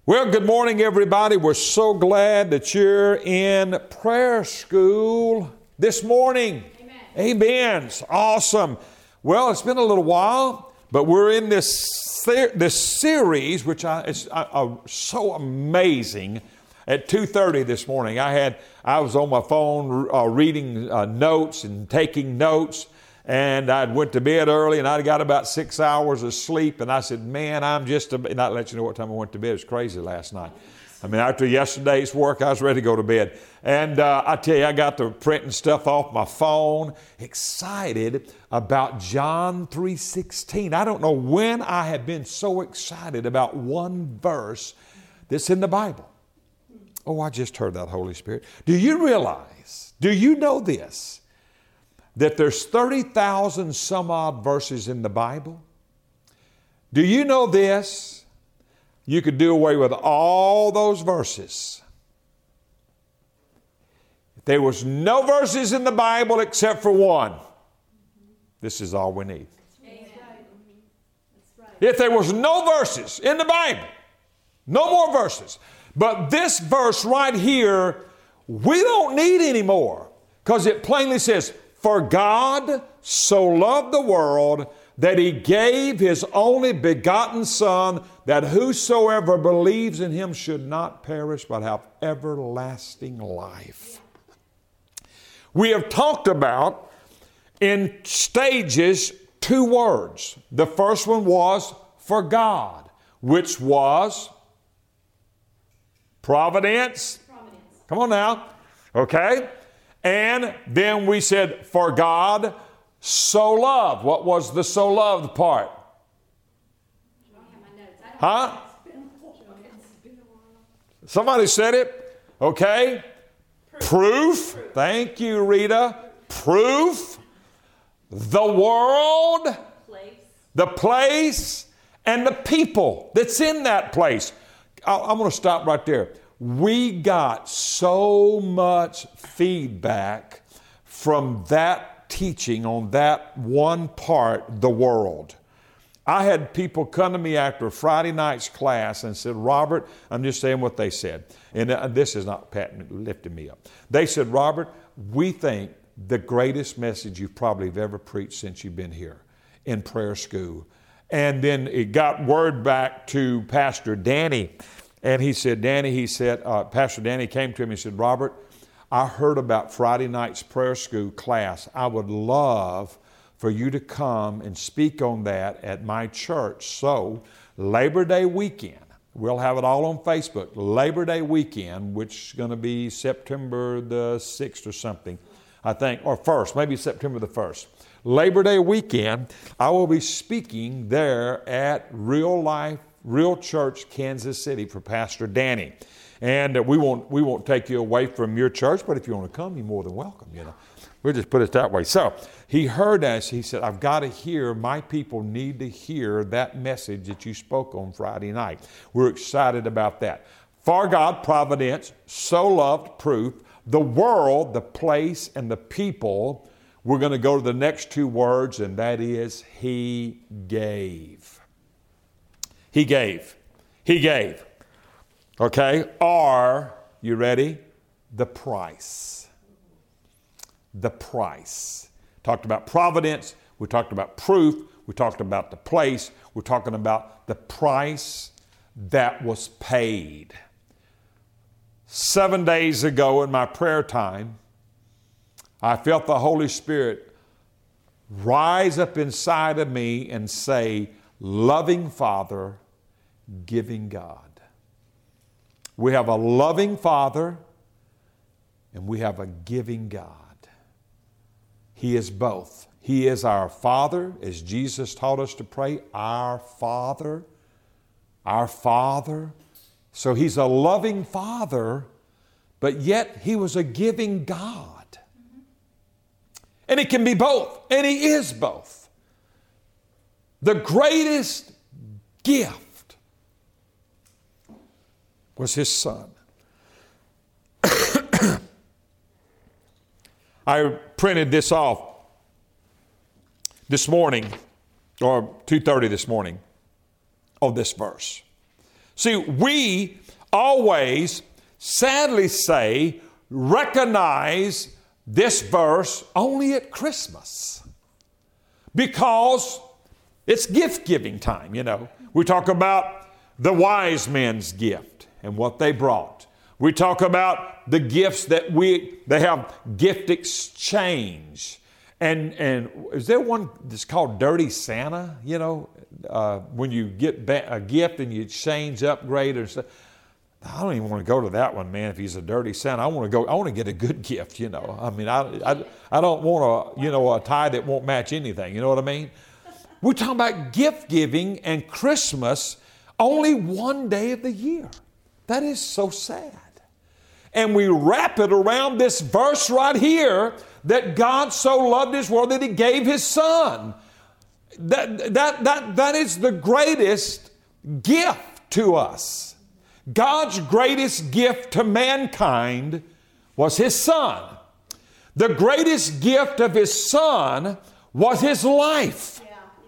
Well, good morning, everybody. We're so glad that you're in prayer school this morning. Amen. Amen. Awesome. Well, it's been a little while, but we're in this series, which is so amazing. At 2:30 this morning, I was on my phone reading notes and taking notes. And I went to bed early, and I got about 6 hours of sleep. And I said, man, not to let you know what time I went to bed. It was crazy last night. I mean, after yesterday's work, I was ready to go to bed. And I tell you, I got to printing stuff off my phone, excited about John 3:16. I don't know when I have been so excited about one verse that's in the Bible. Oh, I just heard that, Holy Spirit. Do you know this? That there's 30,000 some odd verses in the Bible? Do you know this? You could do away with all those verses. If there was no verses in the Bible except for one, this is all we need. If there was no verses in the Bible, no more verses. But this verse right here, we don't need anymore, because it plainly says, "For God so loved the world that He gave His only begotten Son, that whosoever believes in Him should not perish but have everlasting life." We have talked about in stages two words. The first one was "for God," which was providence. Come on now. Okay. And then we said, "For God so loved." What was the so loved part? Huh? Somebody said it. Okay. Proof. Thank you, Rita. Proof. The world. The place. And the people that's in that place. I'm going to stop right there. We got so much feedback from that teaching on that one part, the world. I had people come to me after Friday night's class and said, "Robert," I'm just saying what they said, and this is not patting, lifting me up. They said, "Robert, we think the greatest message you probably have ever preached since you've been here in prayer school." And then it got word back to Pastor Danny. And he said, Pastor Danny came to him and said, "Robert, I heard about Friday night's prayer school class. I would love for you to come and speak on that at my church." So Labor Day weekend, we'll have it all on Facebook. Labor Day weekend, which is going to be September the 6th or something, I think, or 1st, maybe September the 1st. Labor Day weekend, I will be speaking there at Real Church, Kansas City, for Pastor Danny. And we won't take you away from your church, but if you want to come, you're more than welcome, We'll just put it that way. So he heard us. He said, "I've got to hear, my people need to hear that message that you spoke on Friday night." We're excited about that. For God, providence, so loved, proof, the world, the place, and the people. We're going to go to the next two words, and that is He gave. He gave. He gave. Okay? Or, you ready? The price. The price. Talked about providence. We talked about proof. We talked about the place. We're talking about the price that was paid. 7 days ago in my prayer time, I felt the Holy Spirit rise up inside of me and say, "Loving Father, giving God." We have a loving Father and we have a giving God. He is both. He is our Father, as Jesus taught us to pray, our Father, our Father. So He's a loving Father, but yet He was a giving God. And He can be both, and He is both. The greatest gift was His Son. I printed this off this morning, or 2:30 this morning, of this verse. See, we always, sadly say, recognize this verse only at Christmas because it's gift-giving time, you know. We talk about the wise men's gift and what they brought. We talk about the gifts that they have gift exchange. And is there one that's called Dirty Santa? You know, when you get a gift and you exchange, upgrade, or stuff. I don't even want to go to that one, man. If he's a dirty Santa, I want to get a good gift. You know, I mean, I don't want a tie that won't match anything. You know what I mean? We're talking about gift giving and Christmas only one day of the year. That is so sad. And we wrap it around this verse right here that God so loved His world that He gave His Son. That is the greatest gift to us. God's greatest gift to mankind was His Son. The greatest gift of His Son was His life.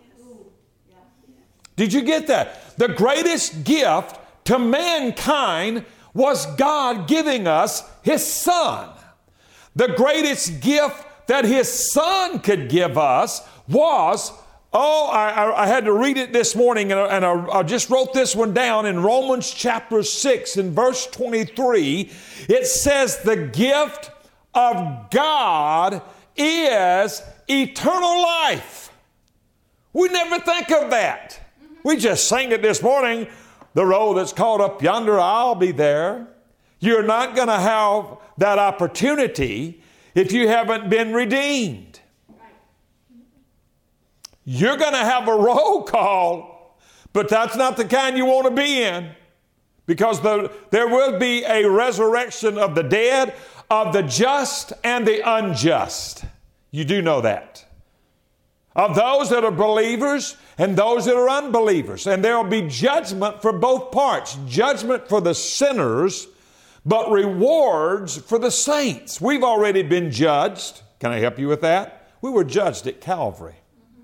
Did you get that? The greatest gift to mankind was God giving us His Son. The greatest gift that His Son could give us was, I had to read it this morning, and I just wrote this one down in Romans chapter 6 in verse 23. It says the gift of God is eternal life. We never think of that. We just sang it this morning. The road that's called up yonder, I'll be there. You're not going to have that opportunity if you haven't been redeemed. You're going to have a roll call, but that's not the kind you want to be in, because there will be a resurrection of the dead, of the just and the unjust. You do know that. Of those that are believers and those that are unbelievers. And there will be judgment for both parts. Judgment for the sinners, but rewards for the saints. We've already been judged. Can I help you with that? We were judged at Calvary.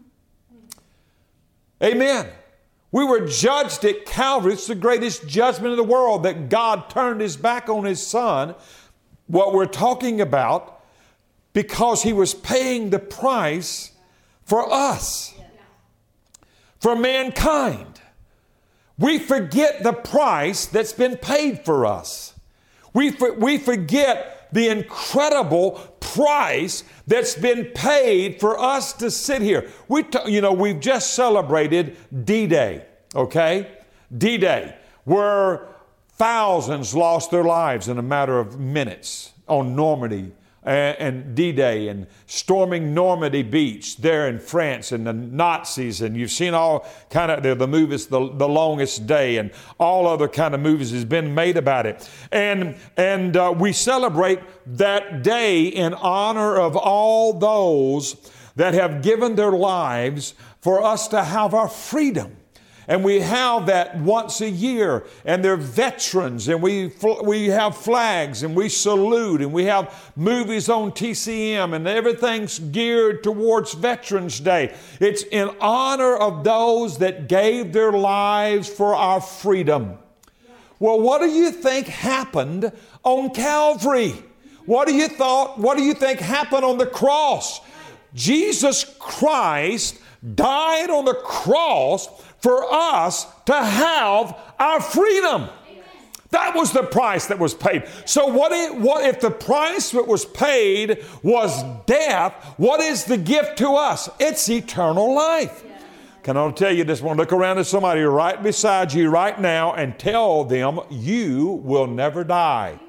Amen. We were judged at Calvary. It's the greatest judgment in the world, that God turned His back on His Son. What we're talking about, because He was paying the price for us, for mankind. We forget the price that's been paid for us. We forget the incredible price that's been paid for us to sit here. We've just celebrated D-Day, okay? D-Day, where thousands lost their lives in a matter of minutes on Normandy and D-Day, and storming Normandy Beach there in France, and the Nazis, and you've seen all kind of the movies, The Longest Day, and all other kind of movies has been made about it. And we celebrate that day in honor of all those that have given their lives for us to have our freedom. And we have that once a year, and they're veterans, and we have flags, and we salute, and we have movies on TCM, and everything's geared towards Veterans Day. It's in honor of those that gave their lives for our freedom. Well, what do you think happened on Calvary? What do you think happened on the cross? Jesus Christ died on the cross for us to have our freedom. Amen. That was the price that was paid. So what if the price that was paid was death? What is the gift to us? It's eternal life. Yeah. Can I tell you this one? Look around at somebody right beside you right now and tell them you will never die.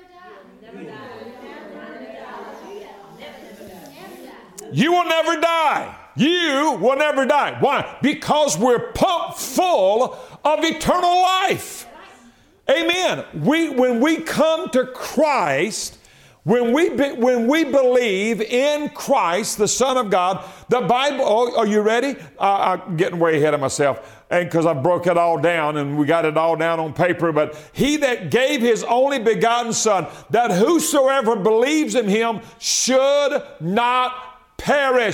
You will never die. You will never die. Why? Because we're pumped full of eternal life. Amen. When we come to Christ, when we believe in Christ, the Son of God, the Bible, are you ready? I'm getting way ahead of myself, and because I broke it all down and we got it all down on paper. But He that gave His only begotten Son, that whosoever believes in Him should not perish,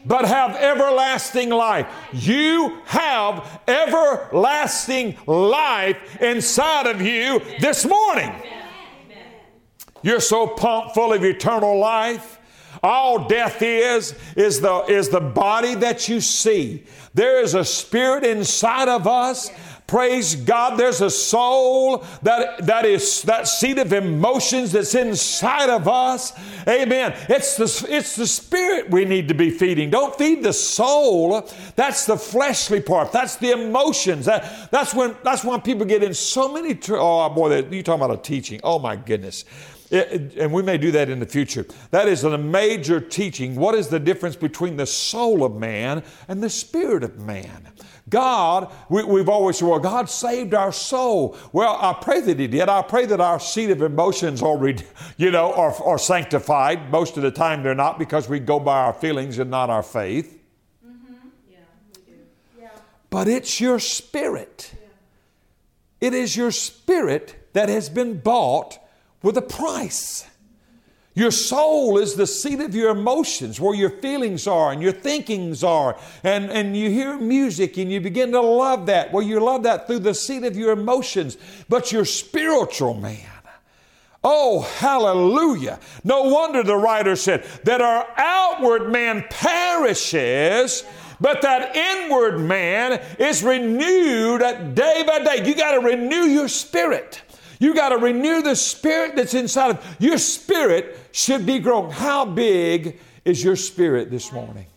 but have everlasting life. You have everlasting life inside of you this morning. You're so pumped full of eternal life. All death is the body that you see. There is a spirit inside of us. Praise God. There's a soul that is that seat of emotions that's inside of us. Amen. It's the spirit we need to be feeding. Don't feed the soul. That's the fleshly part. That's the emotions. That's when people get in so many. Oh boy, you talking about a teaching. Oh my goodness. And we may do that in the future. That is a major teaching. What is the difference between the soul of man and the spirit of man? God, we've always said, well, God saved our soul. Well, I pray that He did. I pray that our seat of emotions are sanctified. Most of the time they're not, because we go by our feelings and not our faith. Mm-hmm. Yeah, we do. Yeah. But it's your spirit. Yeah. It is your spirit that has been bought with a price. Your soul is the seat of your emotions, where your feelings are and your thinkings are. And you hear music and you begin to love that. Well, you love that through the seat of your emotions. But your spiritual man, oh, hallelujah. No wonder the writer said that our outward man perishes, but that inward man is renewed day by day. You got to renew your spirit. You got to renew the spirit that's inside of you. Your spirit should be growing. How big is your spirit this morning?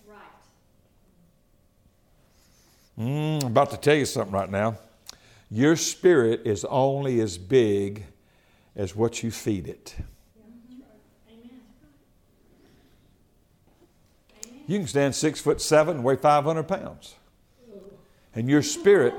I'm about to tell you something right now. Your spirit is only as big as what you feed it. You can stand 6'7" and weigh 500 pounds. And your spirit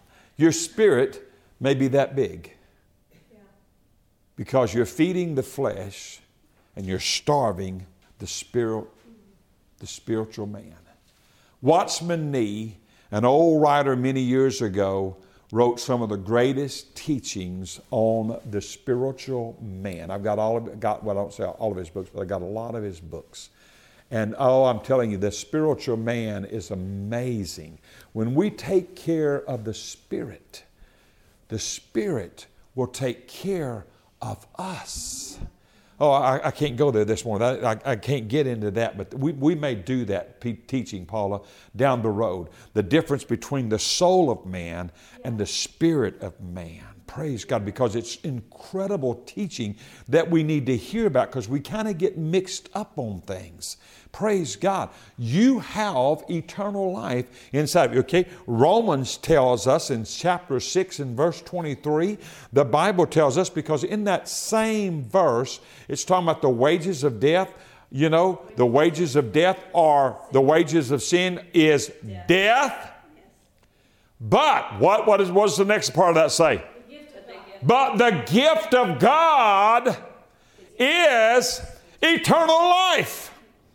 may be that big. Because you're feeding the flesh and you're starving the spiritual man. Watchman Nee, an old writer many years ago, wrote some of the greatest teachings on the spiritual man. I don't say all of his books, but I got a lot of his books. And I'm telling you, the spiritual man is amazing. When we take care of the spirit will take care of us. Oh, I can't go there this morning. I can't get into that, but we may do that teaching, Paula, down the road. The difference between the soul of man and the spirit of man. Praise God, because it's incredible teaching that we need to hear about, because we kind of get mixed up on things. Praise God. You have eternal life inside of you, okay? Romans tells us in chapter 6 and verse 23, the Bible tells us, because in that same verse, it's talking about the wages of death. You know, the wages of death the wages of sin is death. But what's the next part of that say? But the gift of God is eternal life.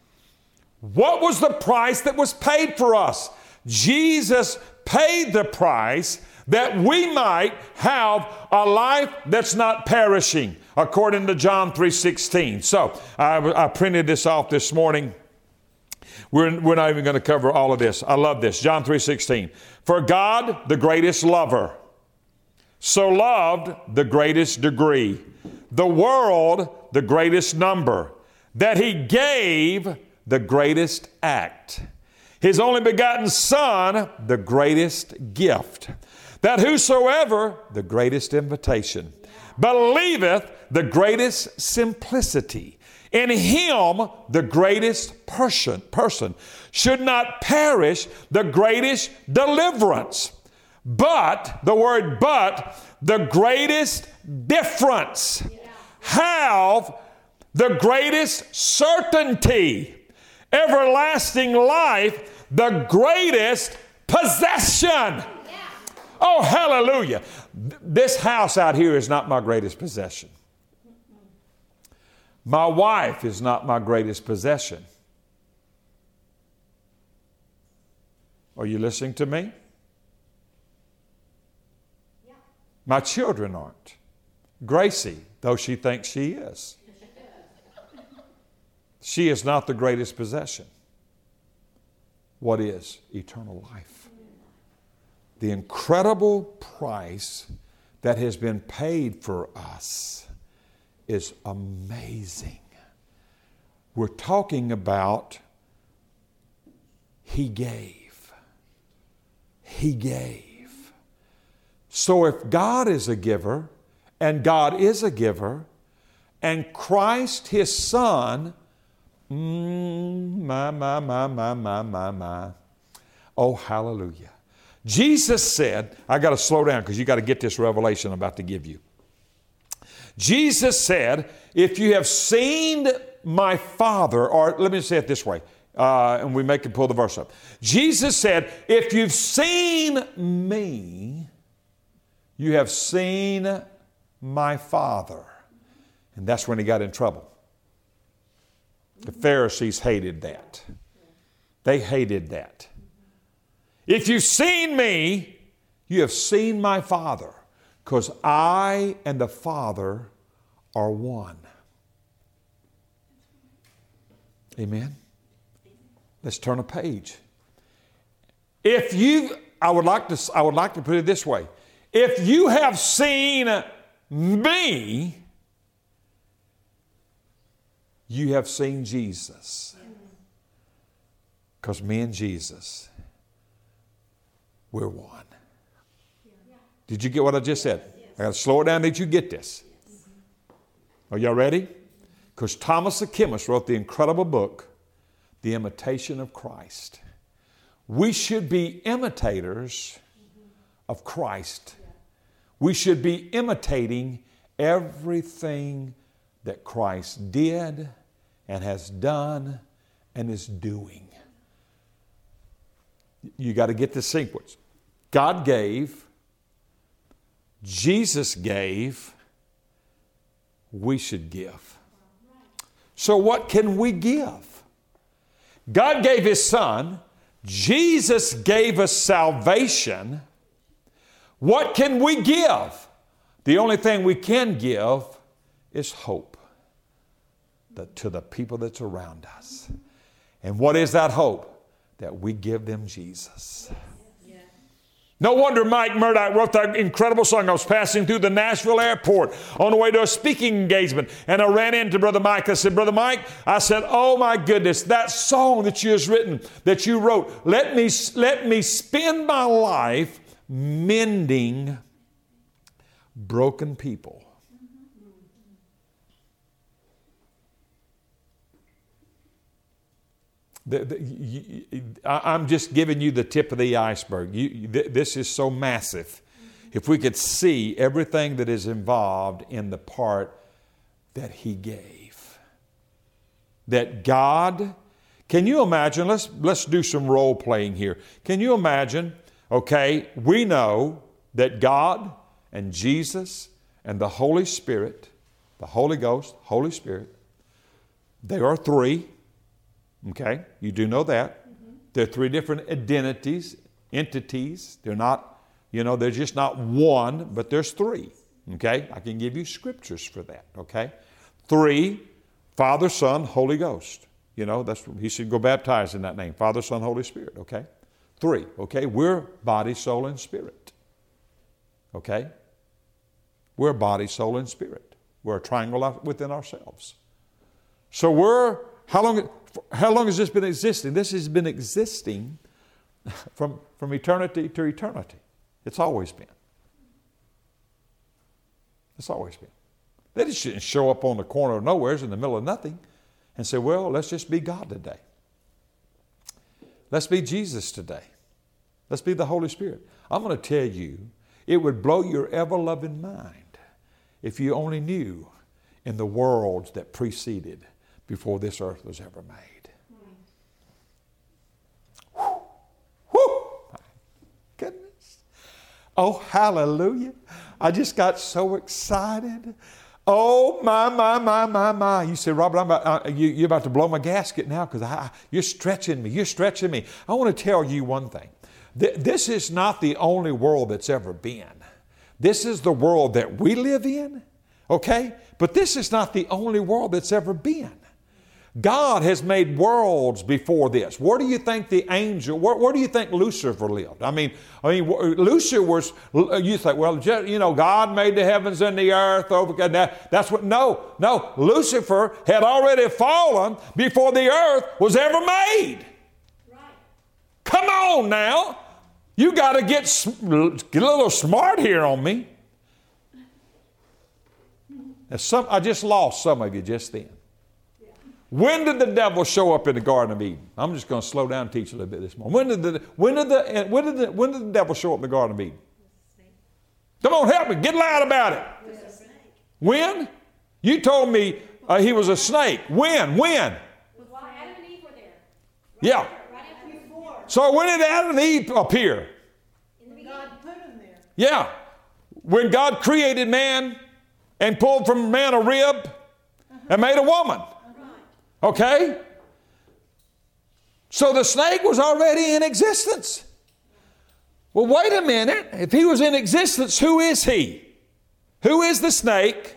What was the price that was paid for us? Jesus paid the price that we might have a life that's not perishing, according to John 3:16. So I printed this off this morning. We're not even going to cover all of this. I love this. John 3:16. For God, the greatest lover, so loved the greatest degree, the world the greatest number, that He gave the greatest act, His only begotten Son, the greatest gift, that whosoever, the greatest invitation, believeth, the greatest simplicity, in Him, the greatest person, should not perish, the greatest deliverance, but, the word but, the greatest difference, have the greatest certainty, everlasting life, the greatest possession. Oh, hallelujah. This house out here is not my greatest possession. My wife is not my greatest possession. Are you listening to me? Yeah. My children aren't. Gracie, though she thinks she is. She is not the greatest possession. what is eternal life. The incredible price that has been paid for us is amazing. We're talking about He gave. He gave. So if God is a giver, and God is a giver, and Christ, His Son, my. Oh, hallelujah. Jesus said, I got to slow down because you got to get this revelation I'm about to give you. Jesus said, if you have seen my Father, or let me say it this way, and we make it pull the verse up. Jesus said, if you've seen me, you have seen my Father. And that's when He got in trouble. The Pharisees hated that. They hated that. If you've seen me, you have seen my Father, because I and the Father are one. Amen? Let's turn a page. I would like to put it this way. If you have seen me, you have seen Jesus. Because me and Jesus, we're one. Did you get what I just said? I got to slow it down. Did you get this? Are y'all ready? Because Thomas the chemist wrote the incredible book, The Imitation of Christ. We should be imitators of Christ. We should be imitating everything that Christ did and has done and is doing. You got to get the sequence. God gave, Jesus gave, we should give. So what can we give? God gave His Son. Jesus gave us salvation. What can we give? The only thing we can give is hope to the people that's around us. And what is that hope? That we give them Jesus. No wonder Mike Murdoch wrote that incredible song. I was passing through the Nashville airport on the way to a speaking engagement, and I ran into Brother Mike. I said, Brother Mike, I said, oh my goodness, that song that you wrote, let me spend my life mending broken people. I'm just giving you the tip of the iceberg. This is so massive. If we could see everything that is involved in the part that He gave. That God, can you imagine, let's do some role playing here. Can you imagine, okay, we know that God and Jesus and the Holy Spirit, the Holy Ghost, Holy Spirit, they are three. Okay, you do know that. They're three different entities. They're not, they're just not one, but there's three. Okay, I can give you scriptures for that. Okay, three, Father, Son, Holy Ghost. He should go baptized in that name. Father, Son, Holy Spirit. Okay, three. Okay, we're body, soul, and spirit. Okay, we're body, soul, and spirit. We're a triangle within ourselves. So how long has this been existing? This has been existing from eternity to eternity. It's always been. It's always been. They just shouldn't show up on the corner of nowheres in the middle of nothing and say, well, let's just be God today. Let's be Jesus today. Let's be the Holy Spirit. I'm going to tell you, it would blow your ever-loving mind if you only knew in the worlds that preceded before this earth was ever made. Whew. Whew. My goodness. Oh, hallelujah. I just got so excited. Oh, my. You say, Robert, you're about to blow my gasket now because you're stretching me. You're stretching me. I want to tell you one thing. This is not the only world that's ever been. This is the world that we live in, okay? But this is not the only world that's ever been. God has made worlds before this. Where do you think the angel, where do you think Lucifer lived? I mean, Lucifer was, you think, well, God made the heavens and the earth. That's what, no. Lucifer had already fallen before the earth was ever made. Right. Come on now. You got to get a little smart here on me. I just lost some of you just then. When did the devil show up in the Garden of Eden? I'm just going to slow down and teach a little bit this morning. When did the devil show up in the Garden of Eden? Come on, help me. Get loud about it. When? You told me he was a snake. When? While Adam and Eve were there. Yeah. Right before. So when did Adam and Eve appear? God put them there. Yeah. When God created man and pulled from man a rib and made a woman. Okay? So the snake was already in existence. Well, wait a minute. If he was in existence, who is he? Who is the snake?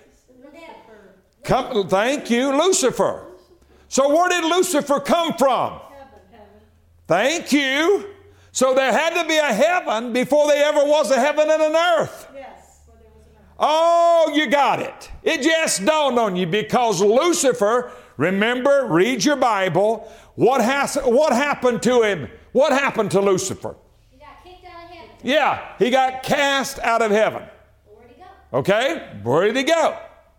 Thank you, Lucifer. So where did Lucifer come from? Heaven. Thank you. So there had to be a heaven before there ever was a heaven and an earth. Yes. Oh, you got it. It just dawned on you because Lucifer, remember, read your Bible. What happened to him? What happened to Lucifer? He got kicked out of heaven. Yeah, he got cast out of heaven. Where did he go? Okay, where did he go?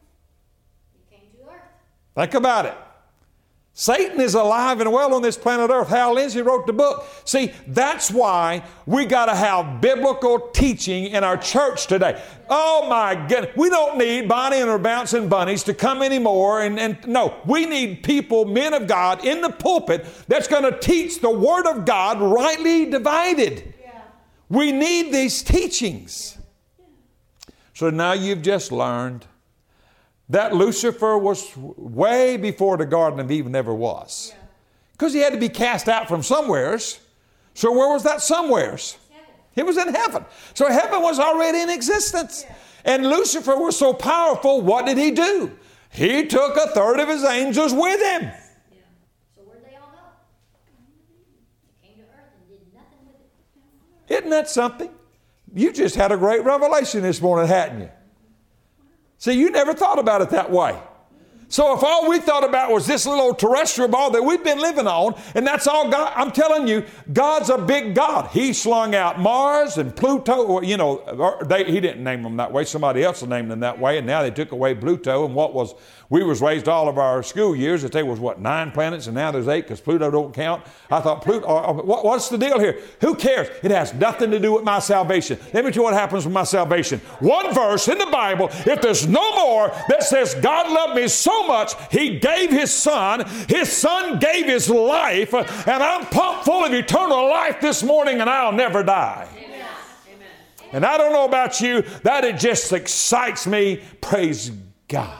He came to earth. Think about it. Satan is alive and well on this planet Earth. Hal Lindsey wrote the book. See, that's why we got to have biblical teaching in our church today. Oh my goodness. We don't need Bonnie and her bouncing bunnies to come anymore. And no, we need people, men of God, in the pulpit that's going to teach the Word of God rightly divided. Yeah. We need these teachings. So now you've just learned that Lucifer was way before the Garden of Eden ever was. Because he had to be cast out from somewheres. So where was that somewheres? He was in heaven. So heaven was already in existence. Yeah. And Lucifer was so powerful, what did he do? He took a third of his angels with him. Yeah. So where'd they all go? They came to earth and did nothing with it. Isn't that something? You just had a great revelation this morning, hadn't you? See, you never thought about it that way. So if all we thought about was this little terrestrial ball that we've been living on, and that's all God, I'm telling you, God's a big God. He slung out Mars and Pluto. He didn't name them that way. Somebody else named them that way, and now they took away Pluto. And we was raised all of our school years that there was 9 planets, and now there's 8 because Pluto don't count. I thought, what's the deal here? Who cares? It has nothing to do with my salvation. Let me tell you what happens with my salvation. One verse in the Bible, if there's no more, that says God loved me so much, He gave His Son. His Son gave His life, and I'm pumped full of eternal life this morning, and I'll never die. Amen. And I don't know about you, that it just excites me. Praise God.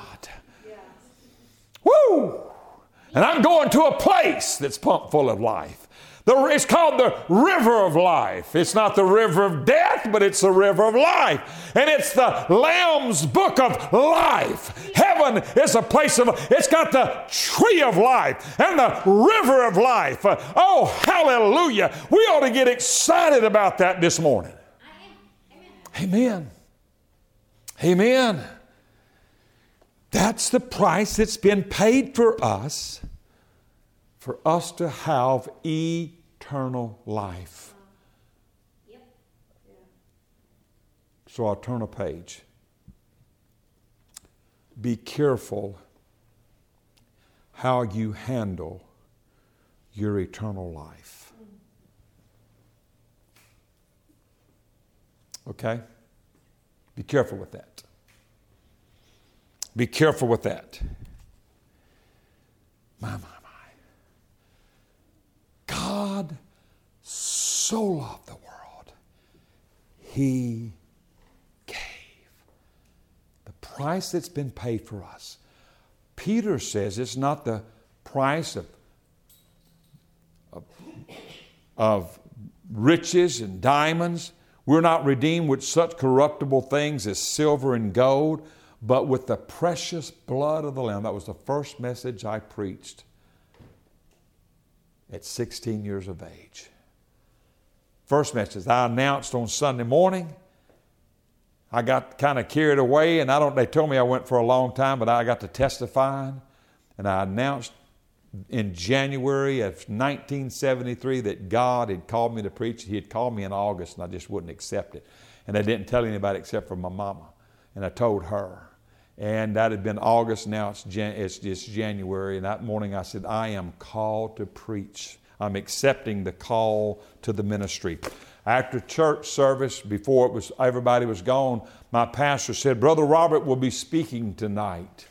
Woo! And I'm going to a place that's pumped full of life. It's called the river of life. It's not the river of death, but it's the river of life. And it's the Lamb's book of life. Heaven is a place it's got the tree of life and the river of life. Oh, hallelujah. We ought to get excited about that this morning. Amen. Amen. That's the price that's been paid for us to have eternal life. Yep. So I'll turn a page. Be careful how you handle your eternal life. Okay? Be careful with that. Be careful with that. My. God so loved the world, He gave. The price that's been paid for us. Peter says it's not the price of riches and diamonds. We're not redeemed with such corruptible things as silver and gold, but with the precious blood of the Lamb. That was the first message I preached at 16 years of age. First message I announced on Sunday morning. I got kind of carried away, and they told me I went for a long time, but I got to testifying, and I announced in January of 1973 that God had called me to preach. He had called me in August, and I just wouldn't accept it. And I didn't tell anybody except for my mama, and I told her. And that had been August, now it's just January, and that morning I said, I am called to preach. I'm accepting the call to the ministry. After church service, before everybody was gone, my pastor said, Brother Robert will be speaking tonight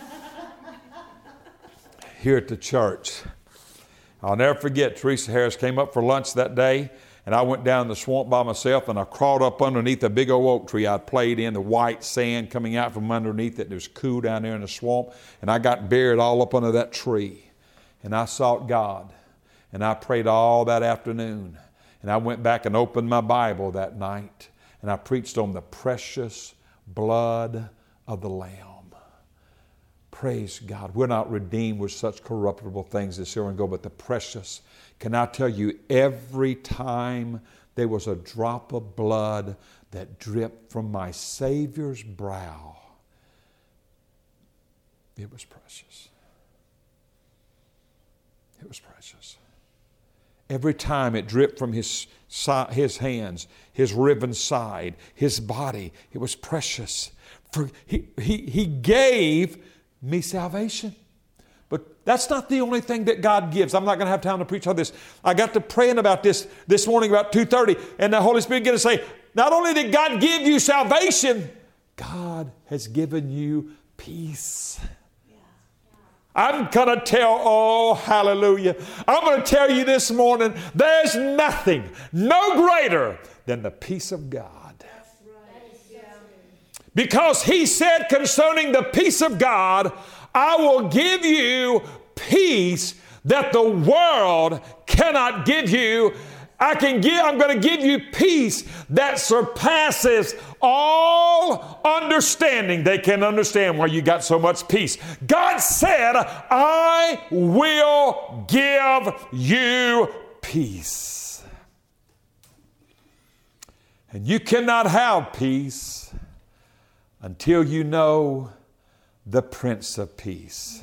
here at the church. I'll never forget, Teresa Harris came up for lunch that day, and I went down the swamp by myself, and I crawled up underneath a big old oak tree I'd played in, the white sand coming out from underneath it. It was cool down there in the swamp, and I got buried all up under that tree. And I sought God, and I prayed all that afternoon. And I went back and opened my Bible that night, and I preached on the precious blood of the Lamb. Praise God. We're not redeemed with such corruptible things as here and go, but the precious. Can I tell you, every time there was a drop of blood that dripped from my Savior's brow, it was precious. It was precious. Every time it dripped from his hands, his riven side, his body, it was precious. For he gave me salvation. But that's not the only thing that God gives. I'm not going to have time to preach on this. I got to praying about this morning about 2:30, and the Holy Spirit began to say, not only did God give you salvation, God has given you peace. I'm going to tell, oh, hallelujah. I'm going to tell you this morning, there's nothing, no greater than the peace of God. Because he said concerning the peace of God, I will give you peace that the world cannot give you. I'm going to give you peace that surpasses all understanding. They can understand why you got so much peace. God said, I will give you peace. And you cannot have peace until you know the Prince of Peace.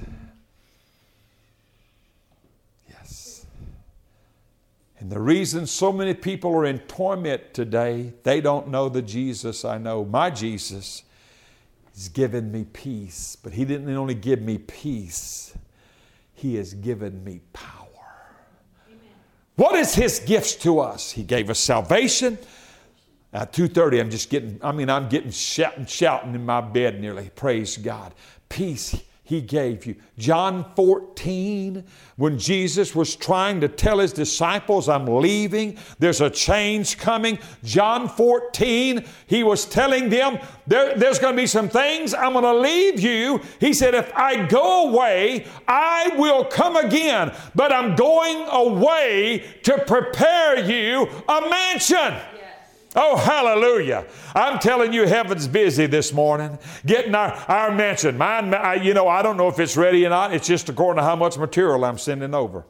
And the reason so many people are in torment today, they don't know the Jesus I know. My Jesus has given me peace. But he didn't only give me peace, he has given me power. Amen. What is his gifts to us? He gave us salvation. At 2:30, I'm getting shouting in my bed nearly. Praise God. Peace he gave you. John 14, when Jesus was trying to tell his disciples, I'm leaving, there's a change coming. John 14, he was telling them, there's going to be some things, I'm going to leave you. He said, if I go away, I will come again, but I'm going away to prepare you a mansion. Oh, hallelujah. I'm telling you, heaven's busy this morning getting our mansion. Mine, I don't know if it's ready or not. It's just according to how much material I'm sending over.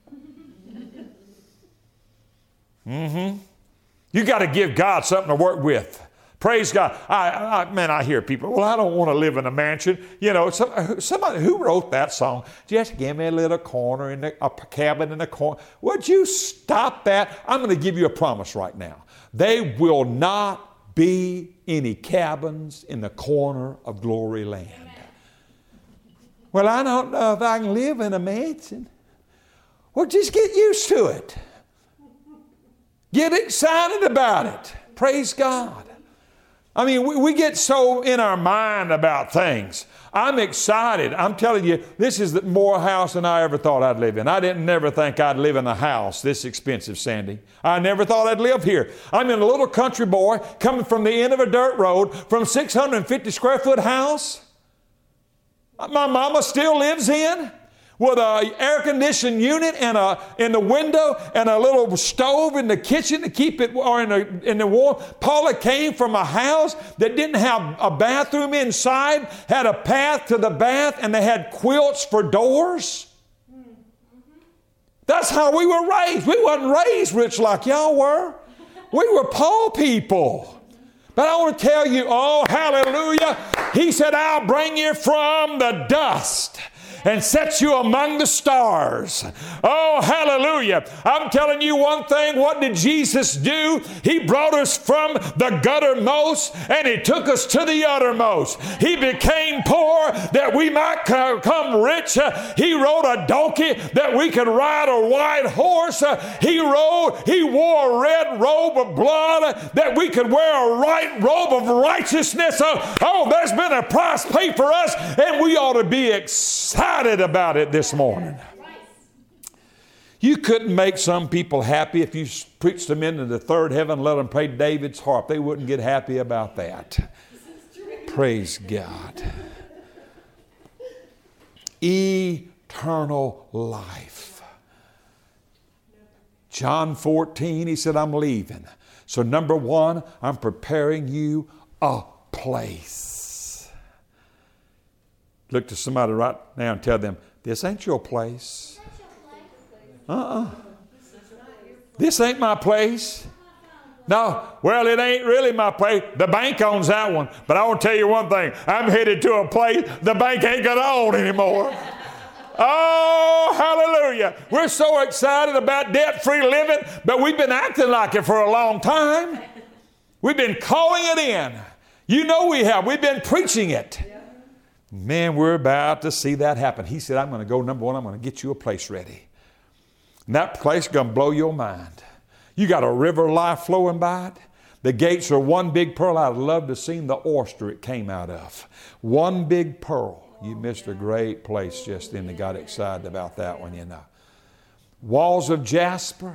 You got to give God something to work with. Praise God. I hear people, well, I don't want to live in a mansion. Somebody who wrote that song, just give me a little corner, a cabin in the corner. Would you stop that? I'm going to give you a promise right now. There will not be any cabins in the corner of Glory Land. Amen. Well, I don't know if I can live in a mansion. Well, just get used to it. Get excited about it. Praise God. I mean, we get so in our mind about things. I'm excited. I'm telling you, this is more house than I ever thought I'd live in. I didn't never think I'd live in a house this expensive, Sandy. I never thought I'd live here. I'm in a little country boy coming from the end of a dirt road from a 650 square foot house my mama still lives in, with an air-conditioned unit and in the window and a little stove in the kitchen to keep it, or in the warm. Paula came from a house that didn't have a bathroom inside, had a path to the bath, and they had quilts for doors. That's how we were raised. We wasn't raised rich like y'all were. We were poor people. But I want to tell you, oh, hallelujah. He said, I'll bring you from the dust and set you among the stars. Oh, hallelujah. I'm telling you one thing. What did Jesus do? He brought us from the guttermost and He took us to the uttermost. He became poor that we might become rich. He rode a donkey that we could ride a white horse. He wore a red robe of blood that we could wear a right robe of righteousness. Oh, there's been a price paid for us, and we ought to be excited about it this morning. You couldn't make some people happy if you preached them into the third heaven and let them play David's harp. They wouldn't get happy about that. Praise God. Eternal life. John 14, He said, I'm leaving. So number one, I'm preparing you a place. Look to somebody right now and tell them, this ain't your place. This ain't my place. No, well, it ain't really my place. The bank owns that one. But I want to tell you one thing. I'm headed to a place the bank ain't going to own anymore. Oh, hallelujah. We're so excited about debt-free living, but we've been acting like it for a long time. We've been calling it in. You know we have. We've been preaching it. Man, we're about to see that happen. He said, I'm going to go, number one, I'm going to get you a place ready. And that place is going to blow your mind. You got a river of life flowing by it. The gates are one big pearl. I'd love to see the oyster it came out of. One big pearl. You missed a great place just then. They got excited about that one, you know. Walls of jasper.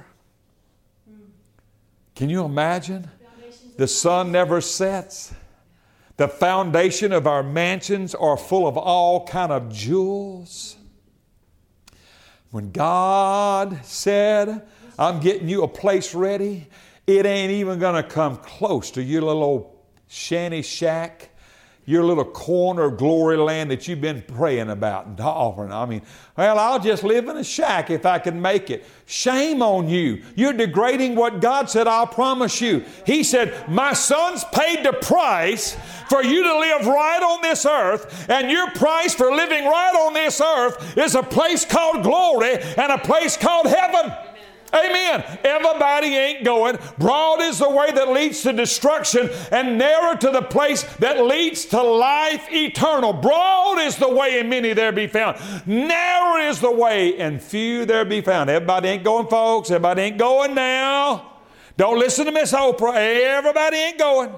Can you imagine? The sun never sets. The foundation of our mansions are full of all kind of jewels. When God said, I'm getting you a place ready, it ain't even going to come close to your little old shanty shack, your little corner of glory land that you've been praying about and offering. I mean, well, I'll just live in a shack if I can make it. Shame on you. You're degrading what God said, I'll promise you. He said, my son's paid the price for you to live right on this earth, and your price for living right on this earth is a place called glory and a place called heaven. Amen. Everybody ain't going. Broad is the way that leads to destruction, and narrow to the place that leads to life eternal. Broad is the way, and many there be found. Narrow is the way, and few there be found. Everybody ain't going, folks. Everybody ain't going now. Don't listen to Miss Oprah. Everybody ain't going.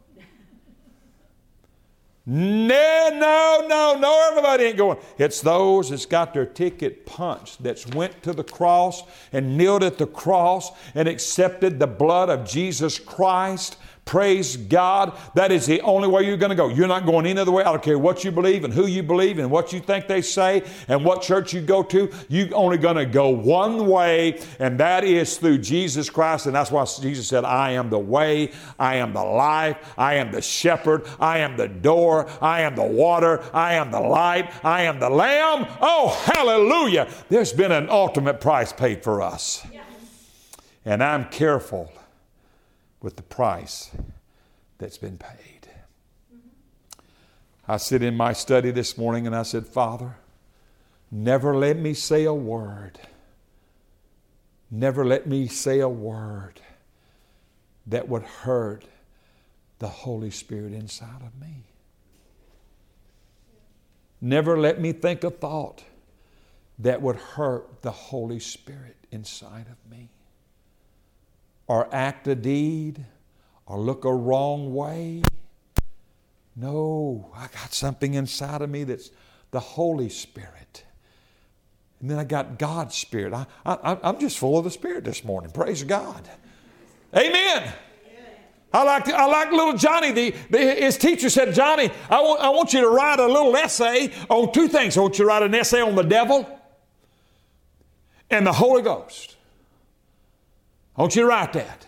No, everybody ain't going. It's those that's got their ticket punched, that's went to the cross and kneeled at the cross and accepted the blood of Jesus Christ. Praise God. That is the only way you're going to go. You're not going any other way. I don't care what you believe and who you believe and what you think they say and what church you go to. You're only going to go one way, and that is through Jesus Christ. And that's why Jesus said, I am the way, I am the life, I am the shepherd, I am the door, I am the water, I am the light, I am the lamb. Oh, hallelujah. There's been an ultimate price paid for us. And I'm careful with the price that's been paid. I sit in my study this morning and I said, Father, never let me say a word. Never let me say a word that would hurt the Holy Spirit inside of me. Never let me think a thought that would hurt the Holy Spirit inside of me, or act a deed, or look a wrong way. No, I got something inside of me that's the Holy Spirit. And then I got God's Spirit. I'm just full of the Spirit this morning. Praise God. Amen. I like little Johnny. His teacher said, Johnny, I want you to write a little essay on two things. I want you to write an essay on the devil and the Holy Ghost. I want you to write that.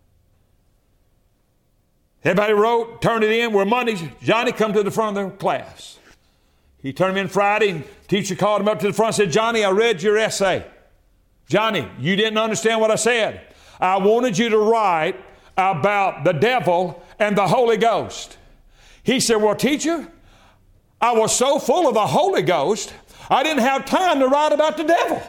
Everybody wrote, turned it in. Well, Monday, Johnny come to the front of the class. He turned him in Friday, and teacher called him up to the front and said, Johnny, I read your essay. Johnny, you didn't understand what I said. I wanted you to write about the devil and the Holy Ghost. He said, well, teacher, I was so full of the Holy Ghost, I didn't have time to write about the devil.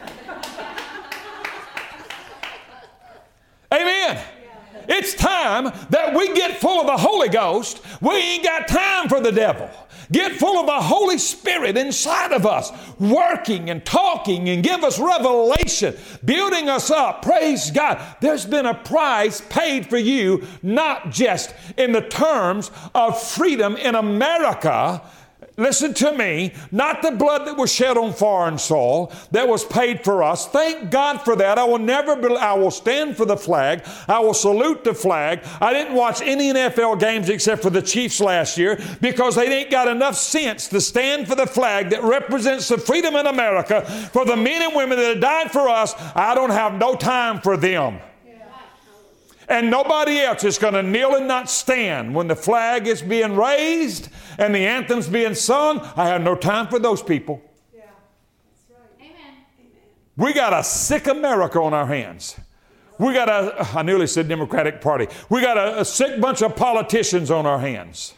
Amen. It's time that we get full of the Holy Ghost. We ain't got time for the devil. Get full of the Holy Spirit inside of us, working and talking and give us revelation, building us up. Praise God. There's been a price paid for you, not just in the terms of freedom in America. Listen to me, not the blood that was shed on foreign soil that was paid for us. Thank God for that. I will stand for the flag. I will salute the flag. I didn't watch any NFL games except for the Chiefs last year because they ain't got enough sense to stand for the flag that represents the freedom in America for the men and women that have died for us. I don't have no time for them. And nobody else is going to kneel and not stand when the flag is being raised and the anthem's being sung. I have no time for those people. Yeah, that's right. Amen. We got a sick America on our hands. We got I nearly said Democratic Party. We got a sick bunch of politicians on our hands.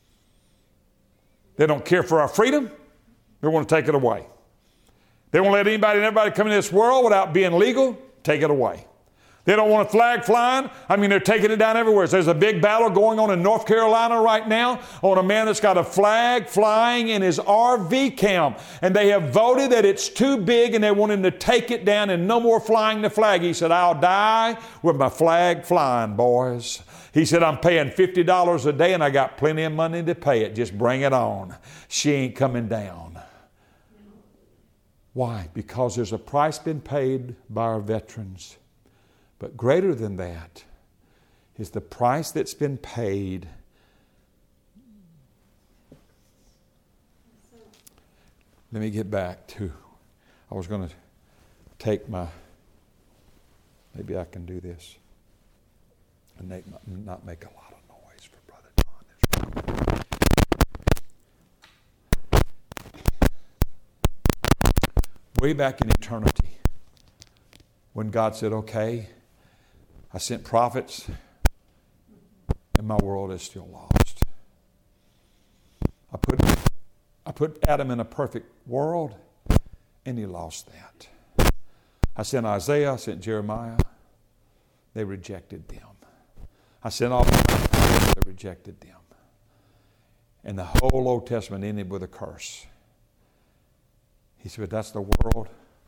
They don't care for our freedom. They want to take it away. They won't let anybody and everybody come into this world without being legal. Take it away. They don't want a flag flying. I mean, they're taking it down everywhere. There's a big battle going on in North Carolina right now on a man that's got a flag flying in his RV camp. And they have voted that it's too big and they want him to take it down and no more flying the flag. He said, I'll die with my flag flying, boys. He said, I'm paying $50 a day and I got plenty of money to pay it. Just bring it on. She ain't coming down. Why? Because there's a price been paid by our veterans. But greater than that is the price that's been paid. Let me get back to, I was going to take maybe I can do this and not make a lot of noise for Brother Don. Way back in eternity, when God said, okay, I sent prophets, and my world is still lost. I put Adam in a perfect world, and he lost that. I sent Isaiah, I sent Jeremiah. They rejected them. I sent all they rejected them. And the whole Old Testament ended with a curse. He said, that's the world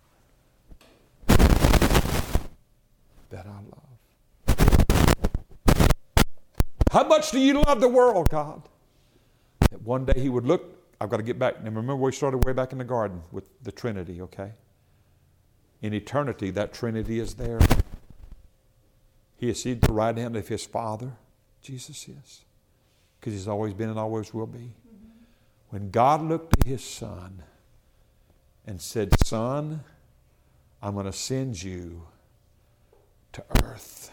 that I love. How much do you love the world, God? That one day he would look, I've got to get back. And remember we started way back in the garden with the Trinity, okay? In eternity, that Trinity is there. He is seated at the right hand of his Father. Jesus is. Because he's always been and always will be. When God looked at his Son and said, Son, I'm going to send you to earth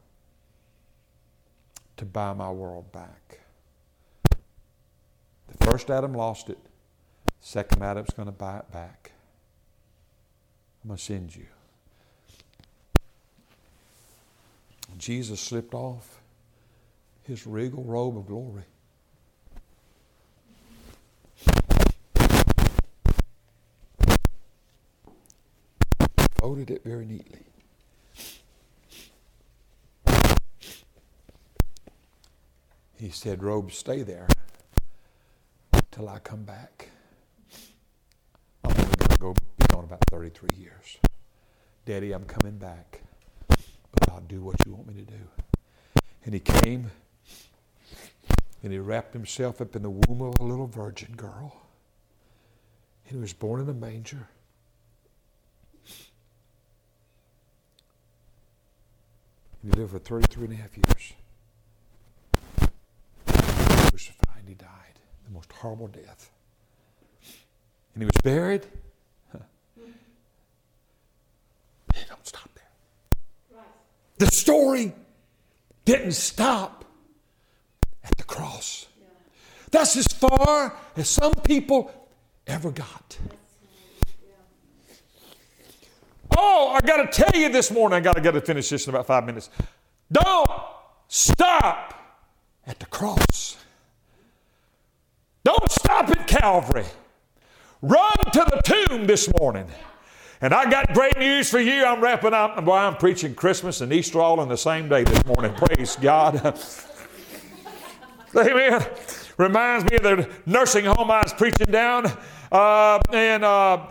to buy my world back. The first Adam lost it. The second Adam's going to buy it back. I'm going to send you. Jesus slipped off his regal robe of glory. Folded it very neatly. He said, robes, stay there till I come back. I'm only going to go be gone about 33 years. Daddy, I'm coming back, but I'll do what you want me to do. And he came, and he wrapped himself up in the womb of a little virgin girl. And he was born in a manger. And he lived for 33 and a half years. Crucified, he died. The most horrible death. And he was buried. They don't stop there. Right. The story didn't stop at the cross. Yeah. That's as far as some people ever got. Oh, I got to tell you this morning, I got to finish this in about 5 minutes. Don't stop at the cross. Don't stop at Calvary. Run to the tomb this morning. And I got great news for you. I'm wrapping up. Boy, I'm preaching Christmas and Easter all in the same day this morning. Praise God. Amen. Reminds me of the nursing home I was preaching down in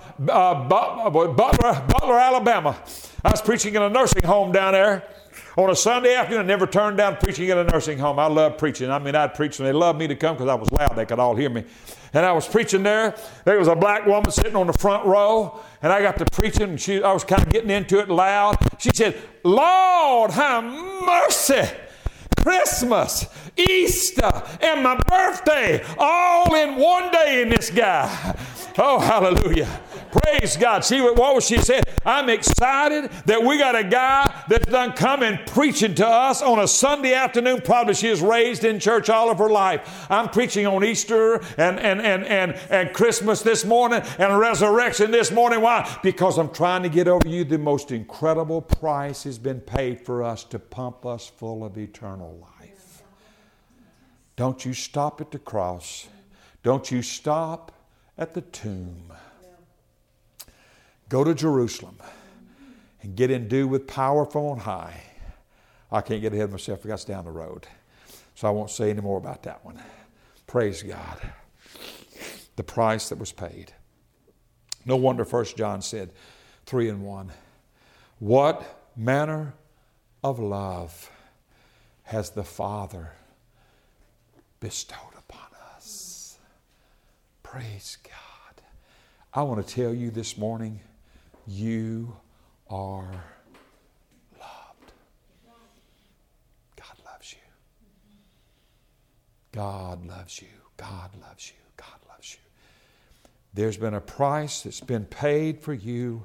Butler, Alabama. I was preaching in a nursing home down there on a Sunday afternoon. I never turned down preaching in a nursing home. I love preaching. I mean, I'd preach and they loved me to come because I was loud. They could all hear me. And I was preaching there. There was a black woman sitting on the front row. And I got to preaching. And I was kind of getting into it loud. She said, Lord, have mercy. Christmas, Easter, and my birthday all in one day in this guy. Oh, hallelujah. Praise God. See what was she said? I'm excited that we got a guy that's done come and preaching to us on a Sunday afternoon. Probably she was raised in church all of her life. I'm preaching on Easter and Christmas this morning and resurrection this morning. Why? Because I'm trying to get over you the most incredible price has been paid for us to pump us full of eternal life. Don't you stop at the cross. Don't you stop at the tomb. Go to Jerusalem and get endued with power from on high. I can't get ahead of myself. That's down the road. So I won't say any more about that one. Praise God. The price that was paid. No wonder 1 John said, 3:1. What manner of love has the Father bestowed upon us? Praise God. I want to tell you this morning, you are loved. God loves you. God loves you. God loves you. God loves you. There's been a price that's been paid for you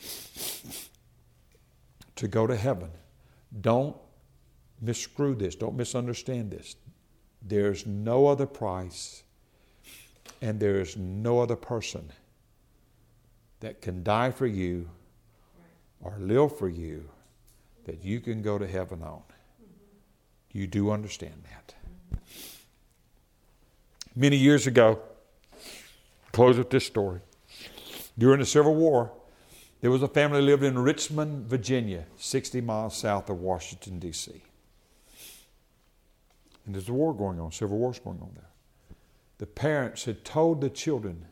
to go to heaven. Don't misscrew this. Don't misunderstand this. There's no other price and there is no other person that can die for you or live for you that you can go to heaven on. You do understand that. Many years ago, close with this story. During the Civil War, there was a family that lived in Richmond, Virginia, 60 miles south of Washington, D.C. And there's a war going on, Civil War's going on there. The parents had told the children,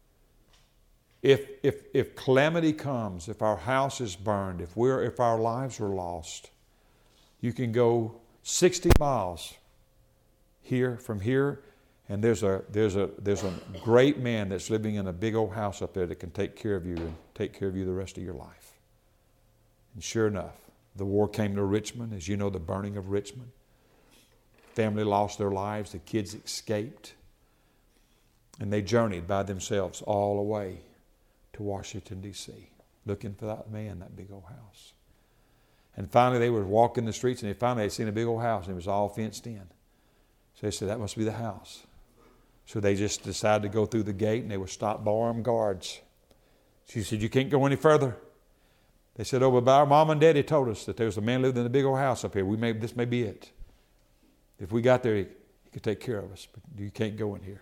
if calamity comes, if our house is burned, if our lives are lost, you can go 60 miles from here, and there's a great man that's living in a big old house up there that can take care of you and take care of you the rest of your life. And sure enough, the war came to Richmond, as you know, the burning of Richmond. Family lost their lives, the kids escaped, and they journeyed by themselves all the way to Washington, D.C., looking for that man, that big old house. And finally they were walking the streets, and they finally had seen a big old house, and it was all fenced in. So they said, that must be the house. So they just decided to go through the gate, and they were stopped by armed guards. She said, you can't go any further. They said, oh, but our mom and daddy told us that there was a man living in a big old house up here. This may be it. If we got there, he could take care of us, but you can't go in here.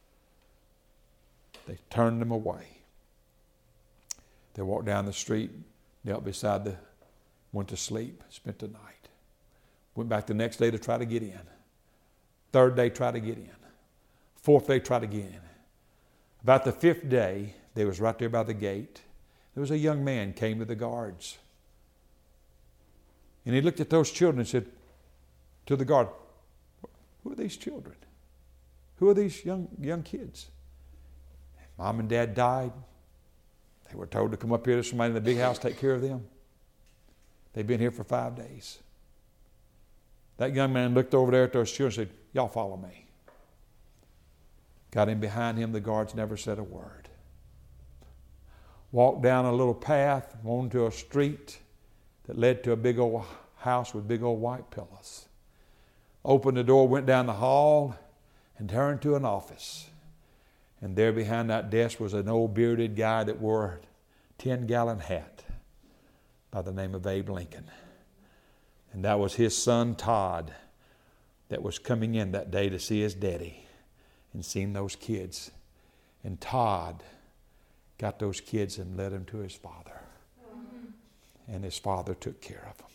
They turned them away. They walked down the street, knelt beside went to sleep, spent the night. Went back the next day to try to get in. Third day, try to get in. Fourth day, try to get in. About the fifth day, they was right there by the gate. There was a young man came to the guards. And he looked at those children and said to the guard, who are these children? Who are these young kids? Mom and dad died. They were told to come up here to somebody in the big house, take care of them. They've been here for 5 days. That young man looked over there at those children and said, y'all follow me. Got in behind him. The guards never said a word. Walked down a little path onto a street that led to a big old house with big old white pillars. Opened the door, went down the hall, and turned to an office. And there behind that desk was an old bearded guy that wore a 10-gallon hat. by the name of Abe Lincoln. And that was his son Todd that was coming in that day to see his daddy and seeing those kids. And Todd got those kids and led them to his father. And his father took care of them.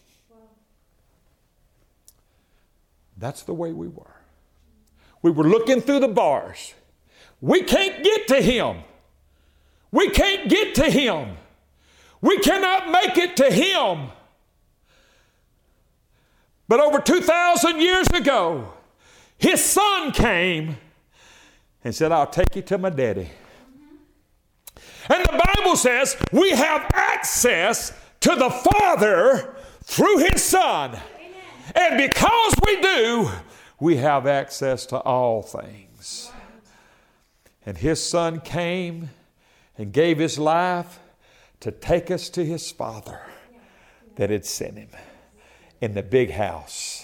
That's the way we were. We were looking through the bars. We can't get to him. We can't get to him. We cannot make it to him. But over 2,000 years ago, his son came and said, I'll take you to my daddy. And the Bible says we have access to the Father through his Son. And because we do, we have access to all things. And his Son came and gave his life to take us to his Father that had sent him in the big house.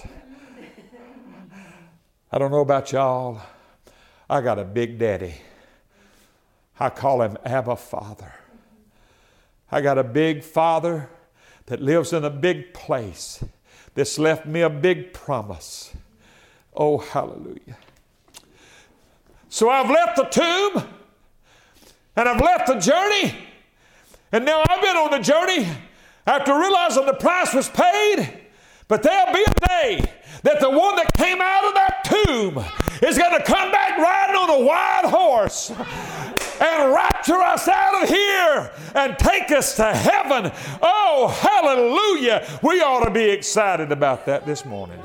I don't know about y'all. I got a big daddy. I call him Abba Father. I got a big Father that lives in a big place that's left me a big promise. Oh, hallelujah. So I've left the tomb and I've left the journey, and now I've been on the journey after realizing the price was paid. But there'll be a day that the one that came out of that tomb is going to come back riding on a white horse and rapture us out of here and take us to heaven. Oh, hallelujah. We ought to be excited about that this morning.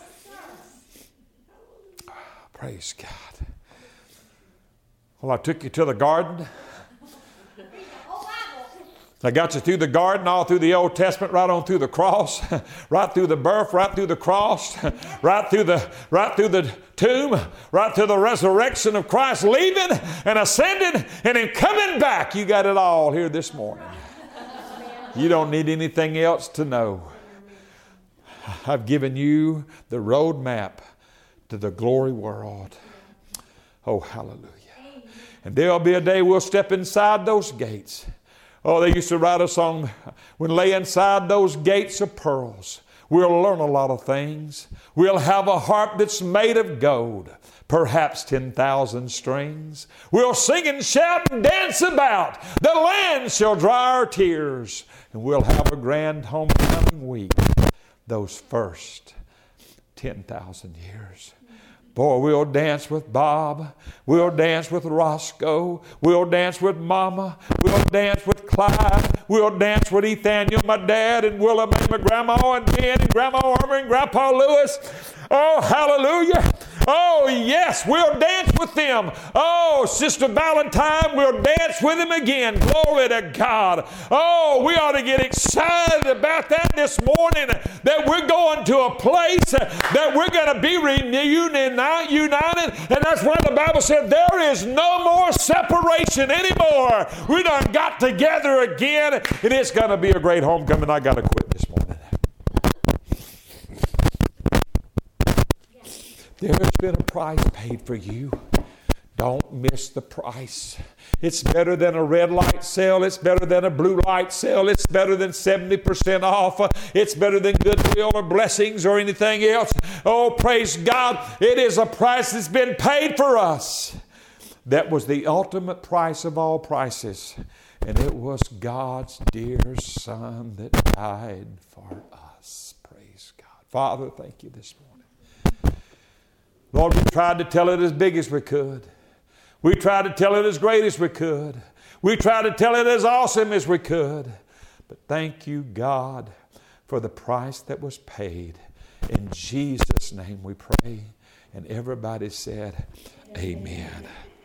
Praise God. Well, I took you to the garden. I got you through the garden, all through the Old Testament, right on through the cross, right through the birth, right through the cross, right through the tomb, right through the resurrection of Christ, leaving and ascending and then coming back. You got it all here this morning. You don't need anything else to know. I've given you the road map to the glory world. Oh, hallelujah. And there'll be a day we'll step inside those gates. Oh, they used to write a song, when lay inside those gates of pearls, we'll learn a lot of things. We'll have a harp that's made of gold, perhaps 10,000 strings. We'll sing and shout and dance about. The land shall dry our tears, and we'll have a grand homecoming week, those first 10,000 years. Boy, we'll dance with Bob. We'll dance with Roscoe. We'll dance with Mama. We'll dance with Clyde. We'll dance with Ethaniel, my dad, and Willem, and my grandma, and Ben, and Grandma Armour, and Grandpa Lewis. Oh, hallelujah. Oh, yes, we'll dance with them. Oh, Sister Valentine, we'll dance with him again. Glory to God. Oh, we ought to get excited about that this morning, that we're going to a place that we're going to be united. And that's why the Bible said there is no more separation anymore. We done got together again, and it's going to be a great homecoming. I got to quit this morning. There's been a price paid for you. Don't miss the price. It's better than a red light sale. It's better than a blue light sale. It's better than 70% off. It's better than goodwill or blessings or anything else. Oh, praise God. It is a price that's been paid for us. That was the ultimate price of all prices. And it was God's dear Son that died for us. Praise God. Father, thank you this morning. Lord, we tried to tell it as big as we could. We tried to tell it as great as we could. We tried to tell it as awesome as we could. But thank you, God, for the price that was paid. In Jesus' name we pray. And everybody said, Amen.